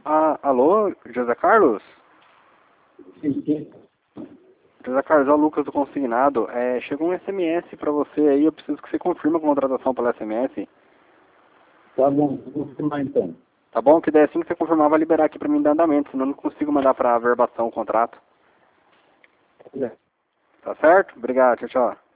Ah, alô, José Carlos? Sim, sim. José Carlos, é o Lucas do Consignado. Chegou um SMS pra você aí, eu preciso que você confirme a contratação pelo SMS. Tá bom, vou confirmar então. Tá bom? Que daí assim que você confirmar vai liberar aqui pra mim dar andamento, senão eu não consigo mandar pra verbação o contrato. É. Tá certo? Obrigado, tchau, tchau.